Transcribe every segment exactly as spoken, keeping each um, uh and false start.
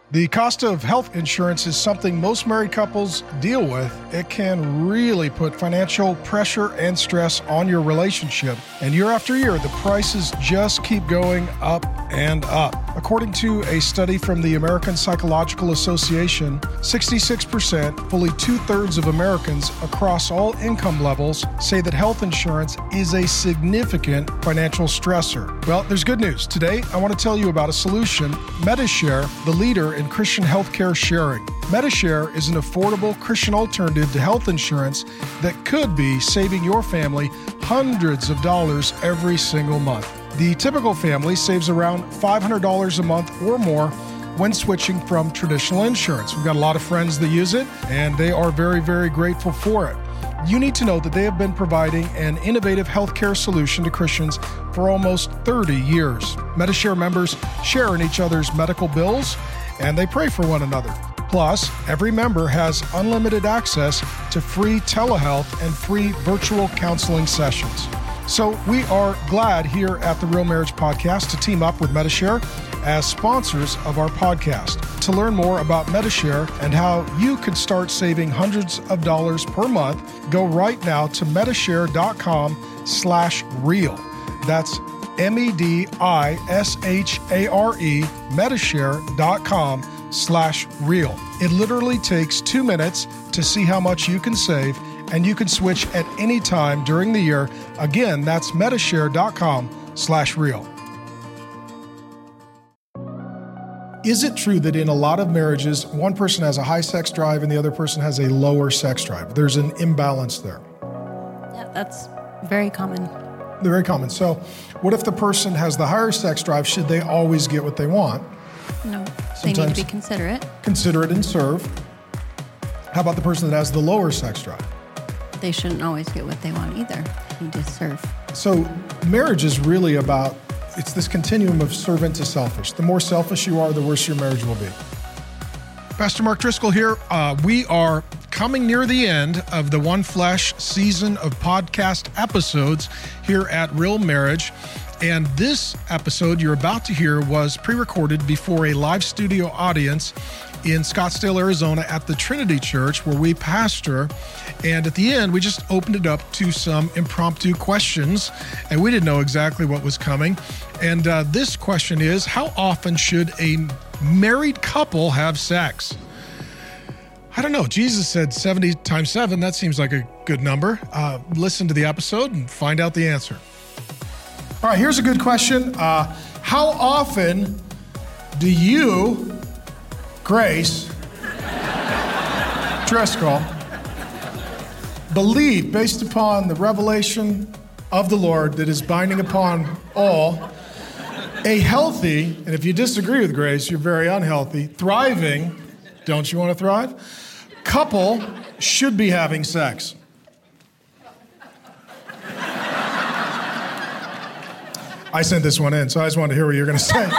The cost of health insurance is something most married couples deal with. It can really put financial pressure and stress on your relationship. And year after year, the prices just keep going up and up. According to a study from the American Psychological Association, sixty-six percent, fully two-thirds of Americans across all income levels say that health insurance is a significant financial stressor. Well, there's good news. Today, I want to tell you about a solution. Medi-Share, the leader in Christian healthcare sharing. Medi-Share is an affordable Christian alternative to health insurance that could be saving your family hundreds of dollars every single month. The typical family saves around five hundred dollars a month or more when switching from traditional insurance. We've got a lot of friends that use it, and they are very, very grateful for it. You need to know that they have been providing an innovative healthcare solution to Christians for almost thirty years. Medi-Share members share in each other's medical bills, and they pray for one another. Plus, every member has unlimited access to free telehealth and free virtual counseling sessions. So we are glad here at the Real Marriage Podcast to team up with Medi-Share as sponsors of our podcast. To learn more about Medi-Share and how you could start saving hundreds of dollars per month, go right now to medishare.com slash real. That's M-E-D-I-S-H-A-R-E, medishare.com slash real. It literally takes two minutes to see how much you can save, and you can switch at any time during the year. Again, that's medishare.com slash real. Is it true that in a lot of marriages, one person has a high sex drive and the other person has a lower sex drive? There's an imbalance there. Yeah, that's very common. They're very common. So what if the person has the higher sex drive? Should they always get what they want? No, they need to be considerate. Considerate and serve. How about the person that has the lower sex drive? They shouldn't always get what they want either. They need to serve. So marriage is really about, it's this continuum of servant to selfish. The more selfish you are, the worse your marriage will be. Pastor Mark Driscoll here. Uh, we are coming near the end of the One Flesh season of podcast episodes here at Real Marriage. And this episode you're about to hear was pre-recorded before a live studio audience in Scottsdale, Arizona at the Trinity Church where we pastor. And at the end, we just opened it up to some impromptu questions, and we didn't know exactly what was coming. And uh, this question is, how often should a married couple have sex? I don't know. Jesus said seventy times seven. That seems like a good number. Uh, listen to the episode and find out the answer. All right, here's a good question. Uh, how often do you, Grace Driscoll, believe, based upon the revelation of the Lord that is binding upon all, a healthy, and if you disagree with Grace, you're very unhealthy, thriving, don't you want to thrive, couple should be having sex? I sent this one in, so I just wanted to hear what you were going to say.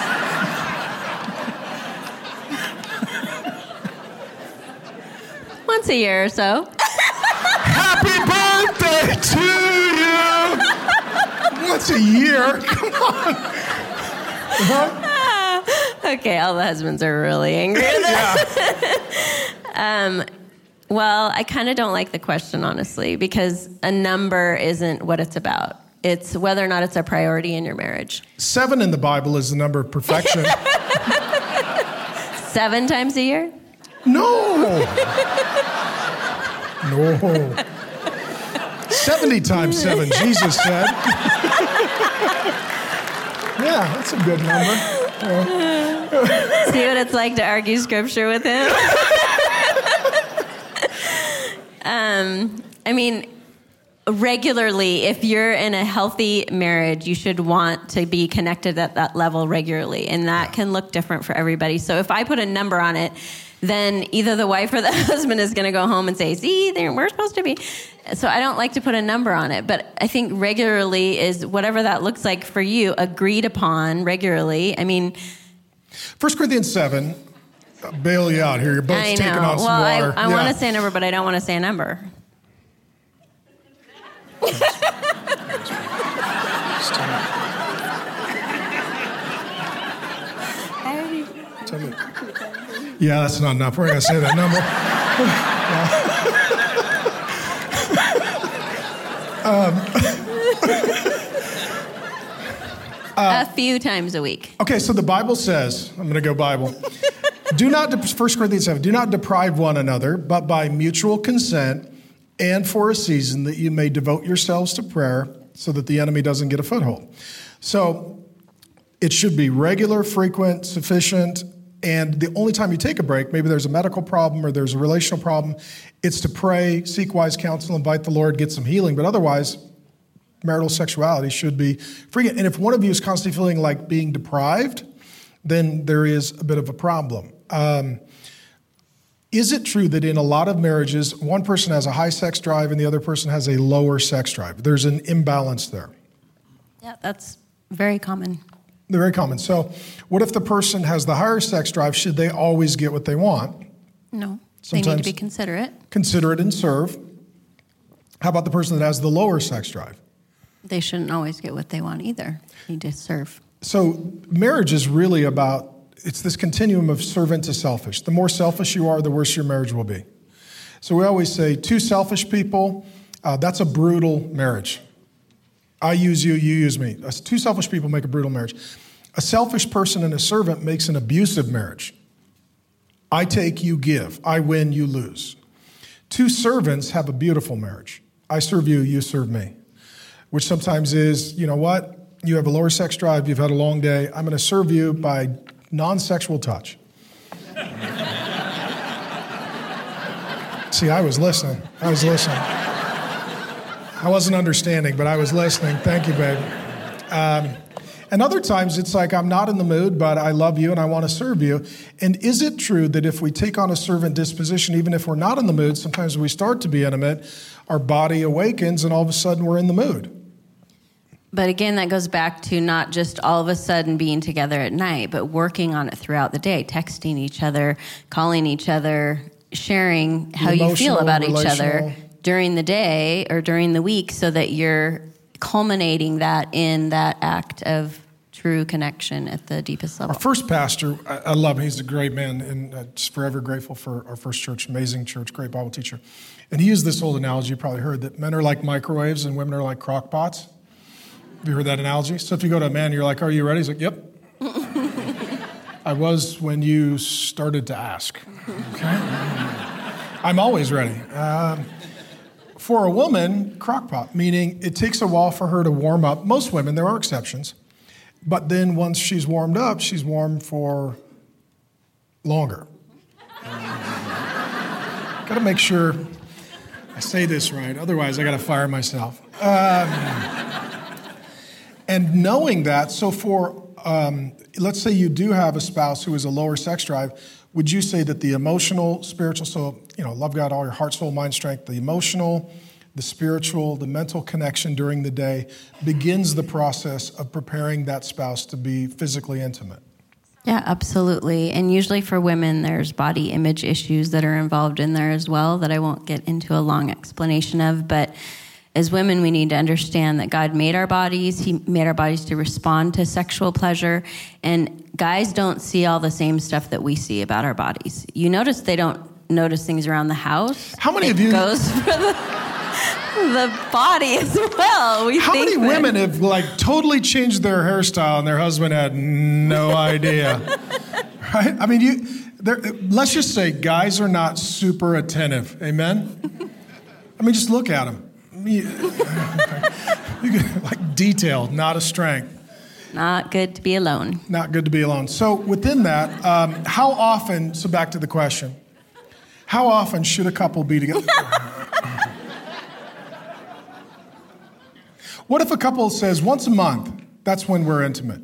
Once a year or so. Happy birthday to you! Once a year? Come on. Uh-huh. Okay, all the husbands are really angry at that. Yeah. um, well, I kind of don't like the question, honestly, because a number isn't what it's about. It's whether or not it's a priority in your marriage. Seven in the Bible is the number of perfection. Seven times a year? No. No. seventy times seven, Jesus said. Yeah, that's a good number. Yeah. See what it's like to argue scripture with him? um, I mean... Regularly, if you're in a healthy marriage, you should want to be connected at that level regularly, and that can look different for everybody. So if I put a number on it, then either the wife or the husband is going to go home and say, see, we're supposed to be. So I don't like to put a number on it, but I think regularly is whatever that looks like for you, agreed upon regularly. I mean... First Corinthians seven, I'll bail you out here. You're both I taking know. on some well, water. I, I yeah. want to say a number, but I don't want to say a number. Tell me. Yeah, that's not enough. We're going to say that number. um, uh, a few times a week. Okay, so the Bible says, I'm going to go Bible. Do not, First Corinthians seven, do not deprive one another, but by mutual consent and for a season that you may devote yourselves to prayer so that the enemy doesn't get a foothold. So it should be regular, frequent, sufficient, and the only time you take a break, maybe there's a medical problem or there's a relational problem, it's to pray, seek wise counsel, invite the Lord, get some healing. But otherwise, marital sexuality should be free. And if one of you is constantly feeling like being deprived, then there is a bit of a problem. Um, is it true that in a lot of marriages, one person has a high sex drive and the other person has a lower sex drive? There's an imbalance there. Yeah, that's very common. They're very common. So what if the person has the higher sex drive? Should they always get what they want? No. Sometimes they need to be considerate. Considerate and serve. How about the person that has the lower sex drive? They shouldn't always get what they want either. They need to serve. So marriage is really about, it's this continuum of servant to selfish. The more selfish you are, the worse your marriage will be. So we always say two selfish people, uh, that's a brutal marriage. I use you, you use me. Two selfish people make a brutal marriage. A selfish person and a servant makes an abusive marriage. I take, you give. I win, you lose. Two servants have a beautiful marriage. I serve you, you serve me. Which sometimes is, you know what? You have a lower sex drive, you've had a long day. I'm going to serve you by non-sexual touch. See, I was listening. I was listening. I wasn't understanding, but I was listening. Thank you, babe. Um, and other times it's like, I'm not in the mood, but I love you and I want to serve you. And is it true that if we take on a servant disposition, even if we're not in the mood, sometimes we start to be intimate, our body awakens and all of a sudden we're in the mood? But again, that goes back to not just all of a sudden being together at night, but working on it throughout the day, texting each other, calling each other, sharing how you feel about each other during the day or during the week so that you're culminating that in that act of true connection at the deepest level. Our first pastor, I, I love him. He's a great man and uh, just forever grateful for our first church, amazing church, great Bible teacher. And he used this old analogy, you probably heard, that men are like microwaves and women are like crock pots. Have you heard that analogy? So if you go to a man, you're like, are you ready? He's like, yep. I was when you started to ask. Okay? I'm always ready. Um, for a woman, crockpot, meaning it takes a while for her to warm up. Most women, there are exceptions. But then once she's warmed up, she's warm for longer. Got to make sure I say this right. Otherwise, I got to fire myself. Um, And knowing that, so for, um, let's say you do have a spouse who is a lower sex drive, would you say that the emotional, spiritual, so, you know, love God, all your heart, soul, mind, strength, the emotional, the spiritual, the mental connection during the day begins the process of preparing that spouse to be physically intimate? Yeah, absolutely. And usually for women, there's body image issues that are involved in there as well that I won't get into a long explanation of, but as women, we need to understand that God made our bodies. He made our bodies to respond to sexual pleasure. And guys don't see all the same stuff that we see about our bodies. You notice they don't notice things around the house. How many it of you... goes for the, the body as well. We How think many that, women have, like, totally changed their hairstyle and their husband had no idea? Right? I mean, you. let's just say guys are not super attentive. Amen? I mean, just look at them. You, like detail, not a strength. Not good to be alone. Not good to be alone. So within that, um, how often, so back to the question, how often should a couple be together? What if a couple says once a month, that's when we're intimate?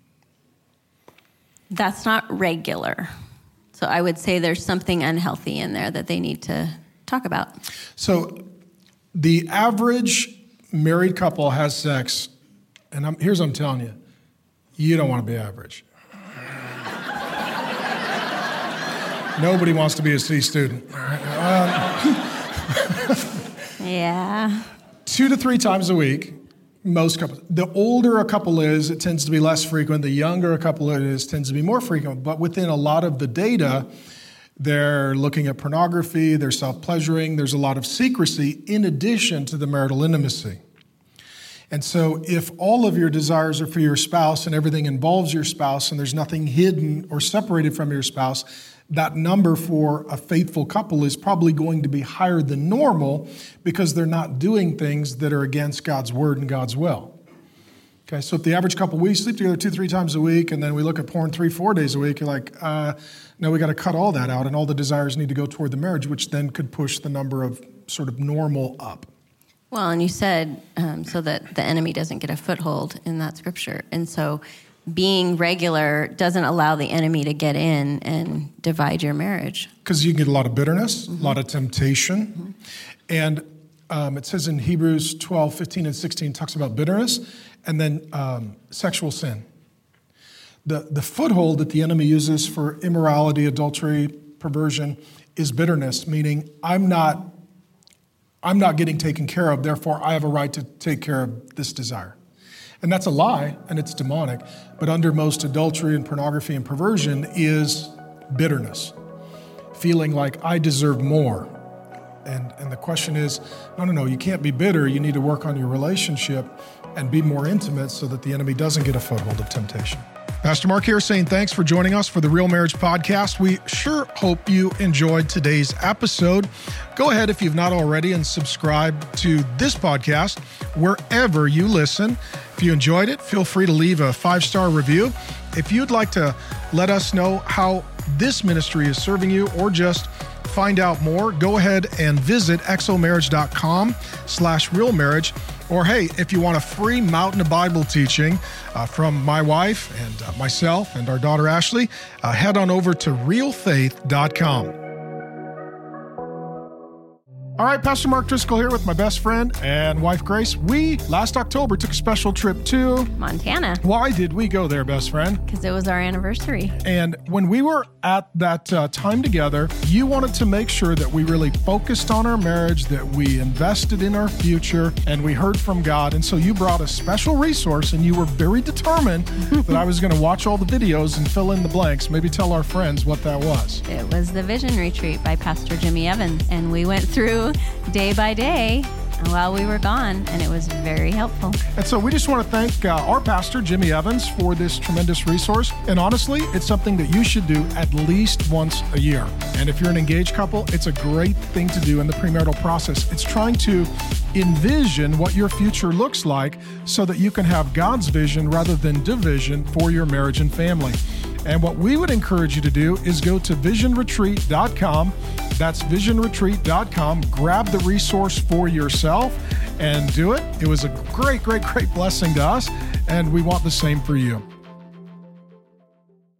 That's not regular. So I would say there's something unhealthy in there that they need to talk about. So the average married couple has sex, and I'm, here's what I'm telling you. You don't want to be average. Nobody wants to be a C student. Um, yeah. Two to three times a week Most couples. The older a couple is, it tends to be less frequent. The younger a couple is, tends to be more frequent. But within a lot of the data, they're looking at pornography, they're self-pleasuring, there's a lot of secrecy in addition to the marital intimacy. And so if all of your desires are for your spouse and everything involves your spouse and there's nothing hidden or separated from your spouse, that number for a faithful couple is probably going to be higher than normal because they're not doing things that are against God's word and God's will. Okay, so if the average couple, we sleep together two, three times a week, and then we look at porn three, four days a week, you're like, uh, no, we got to cut all that out, and all the desires need to go toward the marriage, which then could push the number of sort of normal up. Well, and you said um, so that the enemy doesn't get a foothold in that scripture. And so being regular doesn't allow the enemy to get in and divide your marriage. Because you get a lot of bitterness, mm-hmm. a lot of temptation. Mm-hmm. And um, it says in Hebrews twelve, fifteen, and sixteen, talks about bitterness and then um, sexual sin. The, the foothold that the enemy uses for immorality, adultery, perversion is bitterness, meaning I'm not I'm not getting taken care of, therefore I have a right to take care of this desire. And that's a lie, and it's demonic. But under most adultery and pornography and perversion is bitterness, feeling like I deserve more. And, and the question is, no, no, no, you can't be bitter. You need to work on your relationship and be more intimate so that the enemy doesn't get a foothold of temptation. Pastor Mark here saying thanks for joining us for the Real Marriage Podcast. We sure hope you enjoyed today's episode. Go ahead, if you've not already, and subscribe to this podcast wherever you listen. If you enjoyed it, feel free to leave a five-star review. If you'd like to let us know how this ministry is serving you or just find out more, go ahead and visit exomarriage.com slash real marriage. Or hey, if you want a free Mountain of Bible teaching uh, from my wife and uh, myself and our daughter Ashley, uh, head on over to real faith dot com. All right, Pastor Mark Driscoll here with my best friend and wife Grace. We, last October, took a special trip to Montana. Why did we go there, best friend? Because it was our anniversary. And when we were at that uh, time together, you wanted to make sure that we really focused on our marriage, that we invested in our future, and we heard from God. And so you brought a special resource, and you were very determined that I was going to watch all the videos and fill in the blanks. Maybe tell our friends what that was. It was the Vision Retreat by Pastor Jimmy Evans. And we went through day by day while we were gone, and it was very helpful. And so we just want to thank uh, our pastor, Jimmy Evans, for this tremendous resource. And honestly, it's something that you should do at least once a year. And if you're an engaged couple, it's a great thing to do in the premarital process. It's trying to envision what your future looks like so that you can have God's vision rather than division for your marriage and family. And what we would encourage you to do is go to vision retreat dot com. That's vision retreat dot com. Grab the resource for yourself and do it. It was a great, great, great blessing to us, and we want the same for you.